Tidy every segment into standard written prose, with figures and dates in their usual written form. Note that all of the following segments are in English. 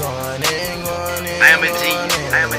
I am a genius. I am a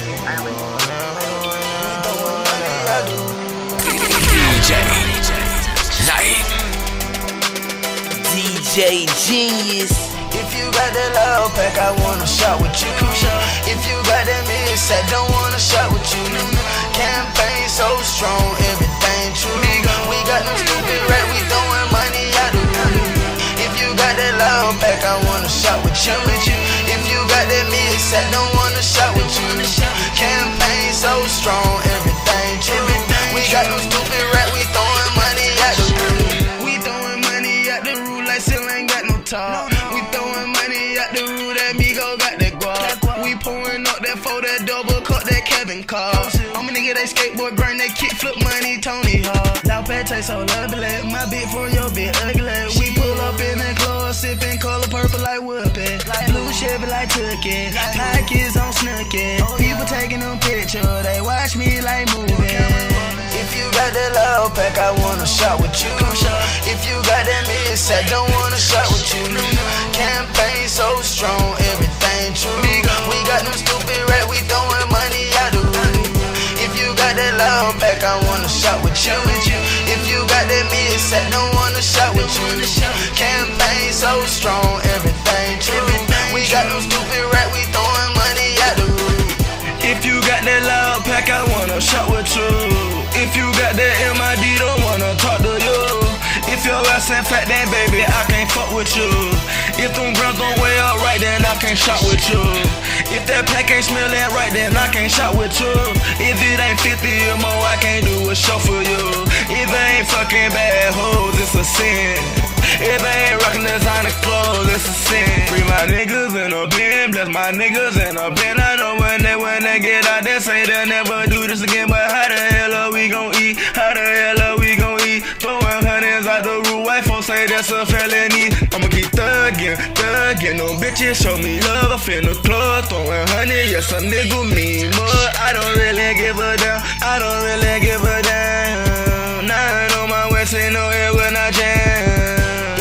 DJ Genius. If you got that loud pack, I wanna shot with you. If you got that mix, I don't wanna shot with you. Campaign so strong, everything true. We got no stupid rap, we throwing money out the roof. If you got that loud pack, I wanna shot with you. If you got that mix, I don't wanna shot with you. Campaign so strong, everything true. We got no stupid rap, we throwing money out the roof. We throwing money out the roof like still ain't got no talk. We throwing money out the roof, that Migo got that guap. We pouring up that for that double cut, that Kevin Carr. I'm a nigga, they skateboard, burn, that kick flip money, Tony Hawk. Loud pad taste so lovely, my bit for your bit ugly. We pull up in the club, sipping color purple like Whoopin', blue Chevy like Tookie, pockets on Snooki. People taking them pictures, they watch me like moving. If you got that loud pack, I wanna shot with you. If you got that mix, I don't wanna shot with you. Campaign so strong, everything true. We got no stupid rap, we throwing money out the roof. If you got that loud pack, I wanna shot with you. If you got that mix, I don't wanna shot with you. Campaign so strong, everything true. We got no stupid rap, we throwing money out the roof. If you got that loud pack, I wanna shot with you. If you got that MID, don't wanna talk to you. If your ass ain't fat, then baby, I can't fuck with you. If them grams don't weigh up right, then I can't shot with you. If that pack ain't smelling right, then I can't shot with you. If it ain't 50 or more, I can't do a show for you. If it ain't fucking bad hoes, it's a sin. If I ain't rockin' designer clothes, it's a sin. Free my niggas in a bin, bless my niggas in a bin. I know when they get out, they say they'll never do this again. But how the hell are we gon' eat? How the hell are we gon' eat? Throwing hundreds out the roof, white folks say that's a felony. I'ma keep thuggin', no bitches show me love. I feel the club, throwing honey, yes a nigga mean mud. I don't really give a damn, I don't really give a damn. Nine on my waist, ain't no air when I jam.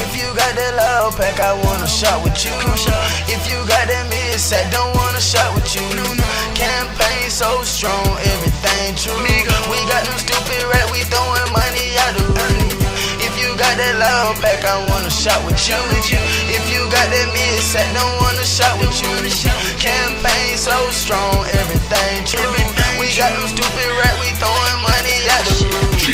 That loud pack, I wanna shot with you. If you got that mix, I don't wanna shot with you. Campaign so strong, everything true. We got no stupid rap, we throwing money out the roof. If you got that loud pack, I wanna shot with you. If you got that mix, I don't wanna shot with you. Campaign so strong, everything true. We got no stupid rap, we throwing money out the roof.